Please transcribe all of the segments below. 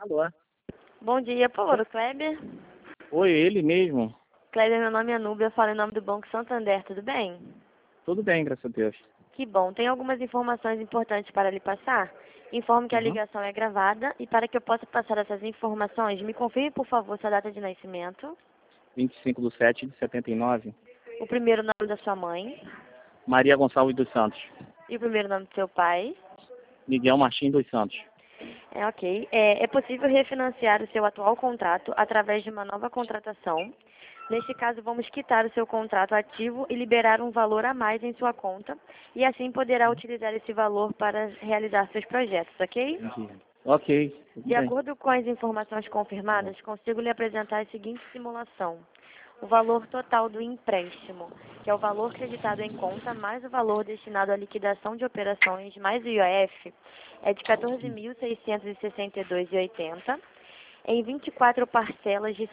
Alô? Bom dia, por favor, o Kleber. Oi, ele mesmo. Kleber, meu nome é Núbia, eu falo em nome do Banco Santander, tudo bem? Tudo bem, graças a Deus. Que bom, tem algumas informações importantes para lhe passar. Informo que a Uhum. ligação é gravada e para que eu possa passar essas informações, me confirme, por favor, sua data de nascimento, 25/7/79. o primeiro nome da sua mãe Maria Gonçalves dos Santos. e o primeiro nome do seu pai. Miguel Martins dos Santos. Ok. É possível refinanciar o seu atual contrato através de uma nova contratação. Neste caso, vamos quitar o seu contrato ativo e liberar um valor a mais em sua conta, e assim poderá utilizar esse valor para realizar seus projetos, ok? Entendi. Ok, tudo De bem. acordo com as informações confirmadas, consigo lhe apresentar a seguinte simulação. O valor total do empréstimo, que é o valor creditado em conta, mais o valor destinado à liquidação de operações, mais o IOF, é de R$ 14.662,80, em 24 parcelas de R$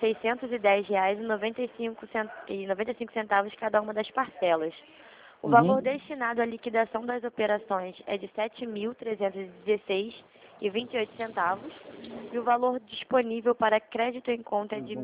610,95 cada uma das parcelas. O valor destinado à liquidação das operações é de R$ 7.316,28 e o valor disponível para crédito em conta é de R$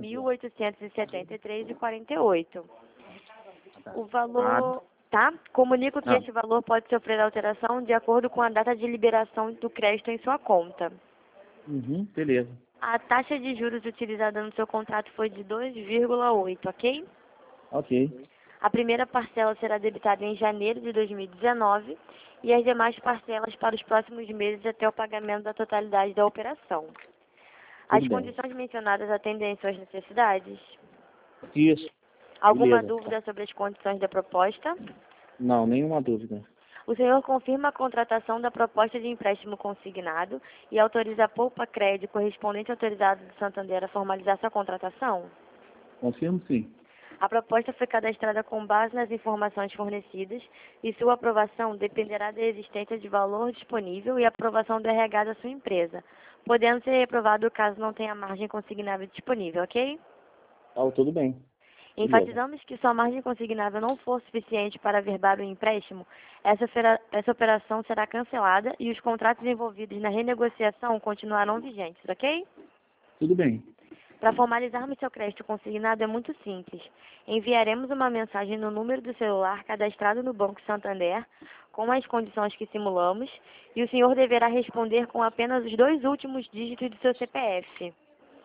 1.873,48. O valor, tá? Comunico que Ah, este valor pode sofrer alteração de acordo com a data de liberação do crédito em sua conta. beleza. A taxa de juros utilizada no seu contrato foi de 2,8, ok? Ok, A primeira parcela será debitada em janeiro de 2019 e as demais parcelas para os próximos meses até o pagamento da totalidade da operação. As tudo bem. condições mencionadas atendem às suas necessidades? Isso, Alguma beleza. dúvida sobre as condições da proposta? Não, nenhuma dúvida. O senhor confirma a contratação da proposta de empréstimo consignado e autoriza a Poupa Crédito correspondente autorizado do Santander a formalizar sua contratação? Confirmo sim. A proposta foi cadastrada com base nas informações fornecidas e sua aprovação dependerá da existência de valor disponível e aprovação do RH da sua empresa, podendo ser reprovado caso não tenha margem consignável disponível, ok? Tudo bem. Beleza. Enfatizamos que sua margem consignável não for suficiente para averbar o empréstimo, essa operação será cancelada e os contratos envolvidos na renegociação continuarão vigentes, ok? Tudo bem. Para formalizarmos seu crédito consignado é muito simples. Enviaremos uma mensagem no número do celular cadastrado no Banco Santander, com as condições que simulamos, e o senhor deverá responder com apenas os 2 últimos dígitos do seu CPF.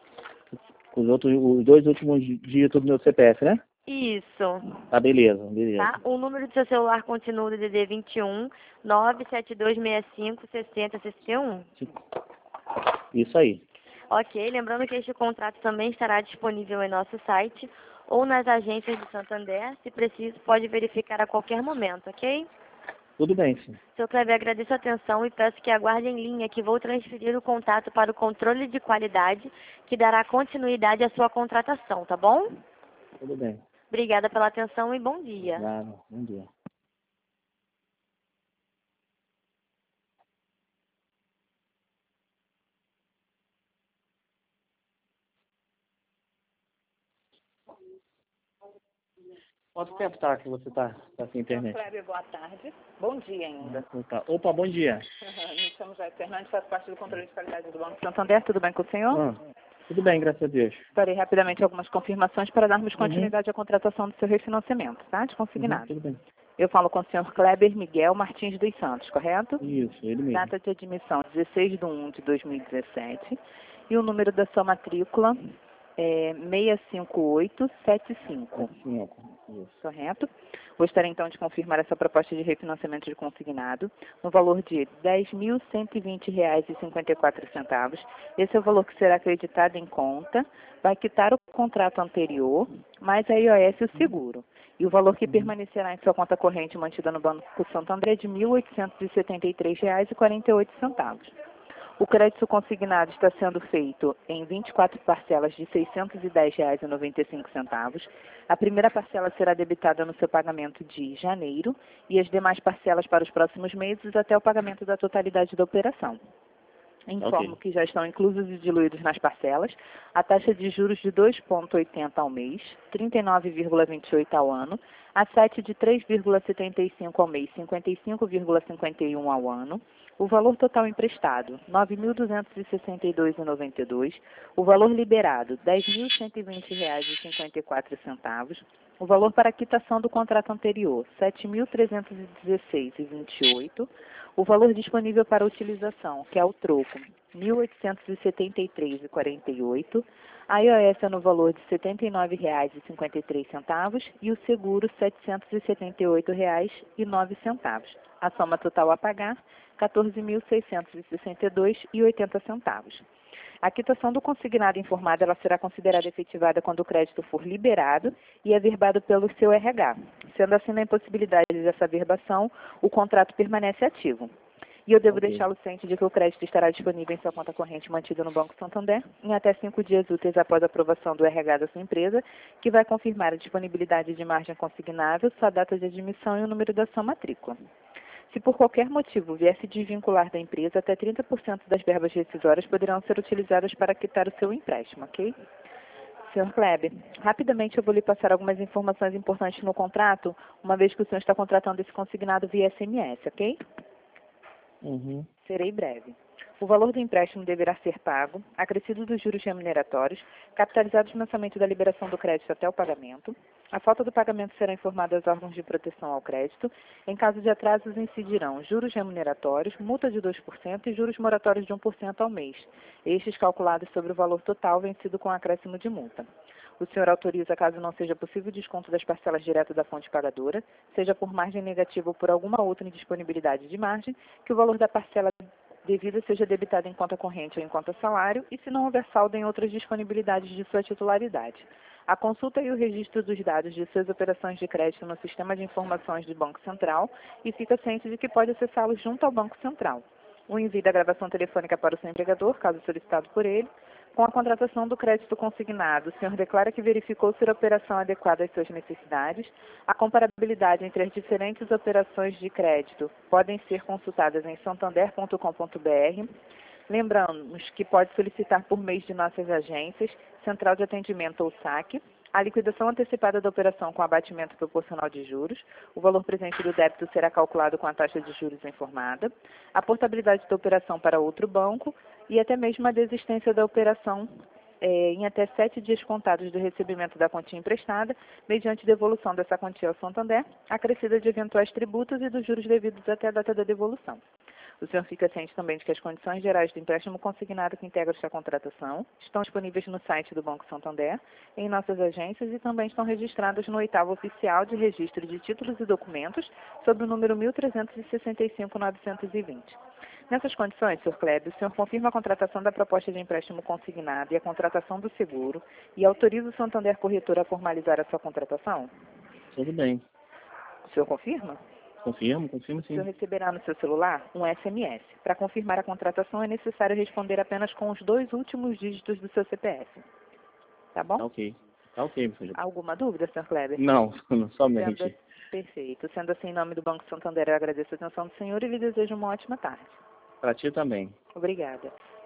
Os dois últimos dígitos do meu CPF, né? Isso. Tá, beleza, beleza. Tá? O número do seu celular continua o DDD 21 97265 6061. Isso aí. Ok, lembrando que este contrato também estará disponível em nosso site ou nas agências do Santander. Se preciso, pode verificar a qualquer momento, ok? Tudo bem, sim. Seu Kleber, agradeço a atenção e peço que aguarde em linha que vou transferir o contato para o controle de qualidade, que dará continuidade à sua contratação, tá bom? Tudo bem. Obrigada pela atenção e bom dia. Nada, bom dia. Quanto tempo tá que você tá sem internet? Kleber, boa tarde. Bom dia ainda. Opa, bom dia. Me chamo Jair Fernandes, faço parte do controle de qualidade do Banco Santander. Tudo bem com o senhor? Tudo bem, graças a Deus. Farei rapidamente algumas confirmações para darmos continuidade à contratação do seu refinanciamento, tá? De consignado. Tudo bem. Eu falo com o senhor Kleber Miguel Martins dos Santos, correto? Isso, ele mesmo. Data de admissão 16/1/2017 e o número da sua matrícula é 65875. Isso. Correto? Gostaria então de confirmar essa proposta de refinanciamento de consignado no valor de R$ 10.120,54. Esse é o valor que será acreditado em conta, vai quitar o contrato anterior, mais a IOF e o seguro. E o valor que permanecerá em sua conta corrente mantida no Banco Santander é de R$ 1.873,48. O crédito consignado está sendo feito em 24 parcelas de R$ 610,95. A primeira parcela será debitada no seu pagamento de janeiro e as demais parcelas para os próximos meses até o pagamento da totalidade da operação. Informo que já estão inclusos e diluídos nas parcelas a taxa de juros de 2,80 ao mês, 39,28 ao ano, a 7 de 3,75 ao mês, 55,51 ao ano, O valor total emprestado, R$ 9.262,92. O valor liberado, R$ 10.120,54. O valor para quitação do contrato anterior, R$ 7.316,28. O valor disponível para utilização, que é o troco, R$ 1.873,48. A IOS no valor de R$ 79,53 e o seguro R$ 778,09. A soma total a pagar, R$ 14.662,80. A quitação do consignado informado ela será considerada efetivada quando o crédito for liberado e averbado pelo seu RH. Sendo assim, na impossibilidade dessa averbação, o contrato permanece ativo. E eu devo deixá-lo ciente de que o crédito estará disponível em sua conta corrente mantida no Banco Santander em até 5 dias úteis após a aprovação do RH da sua empresa, que vai confirmar a disponibilidade de margem consignável, sua data de admissão e o número da sua matrícula. Se por qualquer motivo vier se desvincular da empresa, até 30% das verbas rescisórias poderão ser utilizadas para quitar o seu empréstimo, ok? Senhor Kleber, rapidamente eu vou lhe passar algumas informações importantes no contrato, uma vez que o senhor está contratando esse consignado via SMS, ok? Serei breve. O valor do empréstimo deverá ser pago, acrescido dos juros remuneratórios, capitalizados mensalmente da liberação do crédito até o pagamento. A falta do pagamento será informada aos órgãos de proteção ao crédito. Em caso de atrasos, incidirão juros remuneratórios, multa de 2% e juros moratórios de 1% ao mês, estes calculados sobre o valor total vencido com acréscimo de multa. O senhor autoriza, caso não seja possível, o desconto das parcelas direto da fonte pagadora, seja por margem negativa ou por alguma outra indisponibilidade de margem, que o valor da parcela devida seja debitado em conta corrente ou em conta salário, e se não houver saldo em outras disponibilidades de sua titularidade. A consulta e o registro dos dados de suas operações de crédito no Sistema de Informações do Banco Central e fica ciente de que pode acessá-los junto ao Banco Central. O envio da gravação telefônica para o seu empregador, caso solicitado por ele. Com a contratação do crédito consignado, o senhor declara que verificou ser a operação adequada às suas necessidades. A comparabilidade entre as diferentes operações de crédito podem ser consultadas em santander.com.br. Lembramos que pode solicitar por meio de nossas agências, Central de Atendimento ou SAC, a liquidação antecipada da operação com abatimento proporcional de juros. O valor presente do débito será calculado com a taxa de juros informada. A portabilidade da operação para outro banco e até mesmo a desistência da operação em até 7 dias contados do recebimento da quantia emprestada, mediante devolução dessa quantia ao Santander, acrescida de eventuais tributos e dos juros devidos até a data da devolução. O senhor fica ciente também de que as condições gerais do empréstimo consignado que integra esta contratação estão disponíveis no site do Banco Santander, em nossas agências e também estão registradas no 8º Oficial de Registro de Títulos e Documentos, sob o número 1365-920. Nessas condições, Sr. Kleber, o senhor confirma a contratação da proposta de empréstimo consignado e a contratação do seguro e autoriza o Santander Corretora a formalizar a sua contratação? Tudo bem. O senhor confirma? Confirmo sim. O senhor receberá no seu celular um SMS. Para confirmar a contratação é necessário responder apenas com os 2 últimos dígitos do seu CPF. Tá bom? Tá ok, meu filho. Alguma dúvida, Sr. Kleber? Não, somente. Perfeito. Sendo assim, em nome do Banco Santander, eu agradeço a atenção do senhor e lhe desejo uma ótima tarde. Para ti também. Obrigada.